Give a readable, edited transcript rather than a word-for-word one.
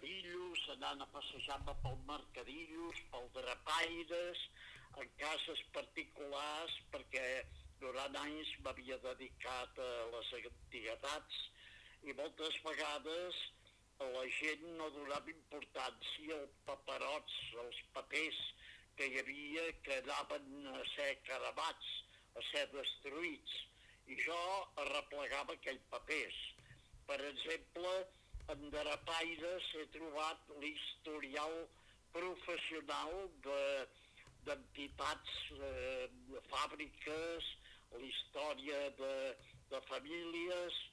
mercadillos, anant a passejar-me pel mercadillos, pel drapaires, en cases particulars, perquè durant anys m'havia dedicat a les antiguitats i moltes vegades la gent no donava importància als paperots, als papers que hi havia que anaven a ser cremats, a ser destruïts. I jo arreplegava aquells papers. Per exemple, en drapaires he trobat l'historial professional d'entitats, de fàbriques, la història de famílies,